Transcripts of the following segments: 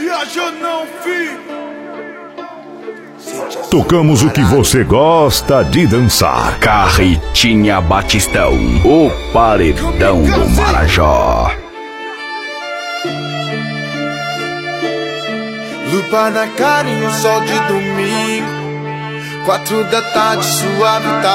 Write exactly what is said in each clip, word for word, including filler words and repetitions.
Viaja não, filho. Tocamos o que você gosta de dançar. Carretinha Batistão, o paredão do Marajó. Lupa na cara e um sol de domingo. Quatro da tarde, suave, tá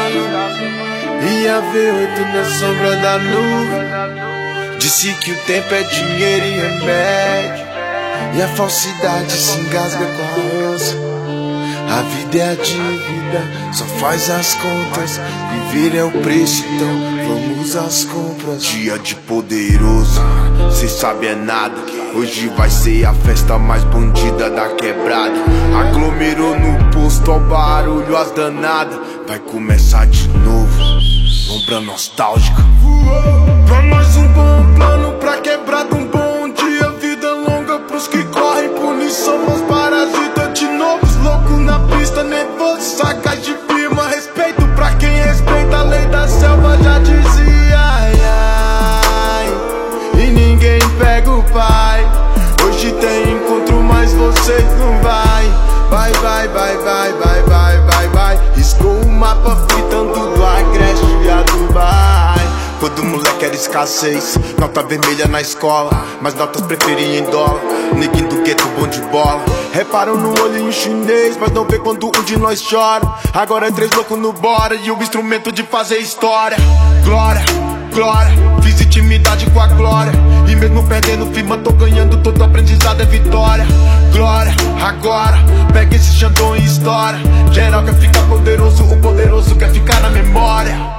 lindo. Ia ver oito na sombra da nuvem. Disse que o tempo é dinheiro e remédio. E a falsidade se engasga com a ânsia. A vida é a dívida, só faz as contas. Viver é o preço, então vamos às compras. Dia de poderoso, cê sabe é nada. Hoje vai ser a festa mais bandida da quebrada. Aglomerou no posto, ao barulho, as danadas. Vai começar de novo, lombra nostálgica. Pra mais um bom plano, pra quebrada um bom dia. Vida longa pros que correm, punição aos parasitas. De novos loucos na pista, nervoso, saca de firma. Respeito pra quem respeita a lei da selva. Já dizia, ai, ai, e ninguém pega o pai. Hoje tem encontro, mas você não vai. Vai, vai, vai, vai, vai, vai, vai, vai. Riscou o mapa fritando do Agreste a Dubai. Quando moleque era escassez, nota vermelha na escola, mas notas preferiam em dólar. Neguinho do gueto, bom de bola. Reparam no olhinho chinês, mas não vê quando um de nós chora. Agora é três loucos no bora e o instrumento de fazer história. Glória, glória, fiz intimidade com a glória. E mesmo perdendo firma, tô ganhando, todo aprendizado é vitória. Glória, agora, pega esse Xandão e história. Geral quer ficar poderoso, o poderoso quer ficar na memória.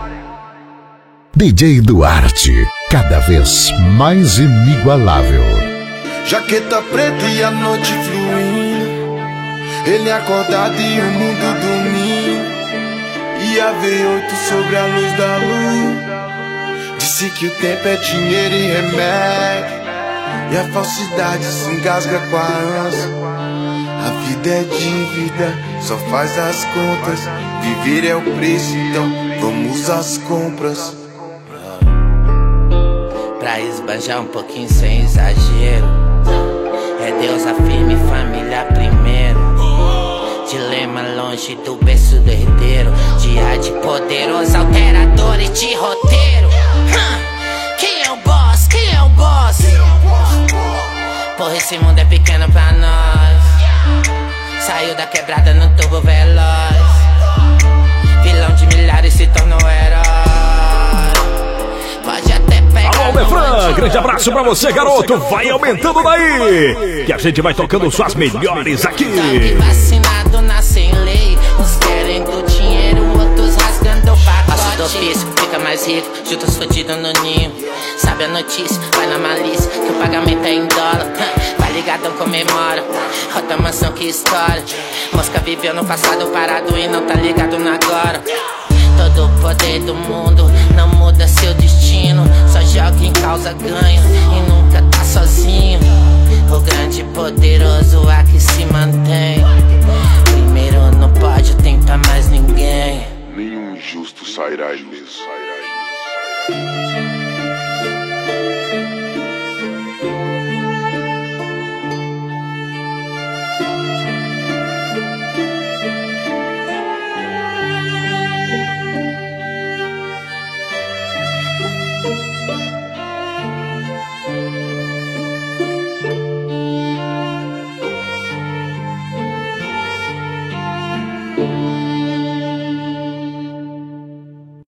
D J Duarte, cada vez mais inigualável. Jaqueta preta e a noite fluindo. Ele acordado e o mundo dormindo. E a V oito sobre a luz da lua. Disse que o tempo é dinheiro e remédio. E a falsidade se engasga com a ânsia. A vida é dívida, só faz as contas. Viver é o preço, então vamos às compras. Pra esbanjar um pouquinho sem exagero. É Deus afirme, família primeiro. Dilema longe do berço do herdeiro. Dia de poderoso, alterador e de roteiro. Quem é o boss? Quem é o boss? Porra, esse mundo é pequeno pra nós. Saiu da quebrada no turbo veloz. Vilão de milhares se tornou herói. Pode até pegar. Alô, Befran, grande abraço pra você, garoto. Vai aumentando daí, que a gente vai tocando suas melhores aqui. Vacinado, nasce em lei. Uns querendo dinheiro, outros rasgando o pacote. Passo do ofício, fica mais rico, junta os fodidos no ninho. Sabe a notícia, vai na malícia, que o pagamento é em dólar. Vai ligadão, comemora, rota mansão que história. Mosca viveu no passado parado e não tá ligado no agora. Todo o poder do mundo não muda seu destino. Só joga em causa, ganha e nunca tá sozinho. O grande poderoso aqui se mantém. Primeiro no pódio tenta mais ninguém. Nenhum injusto sairá ileso.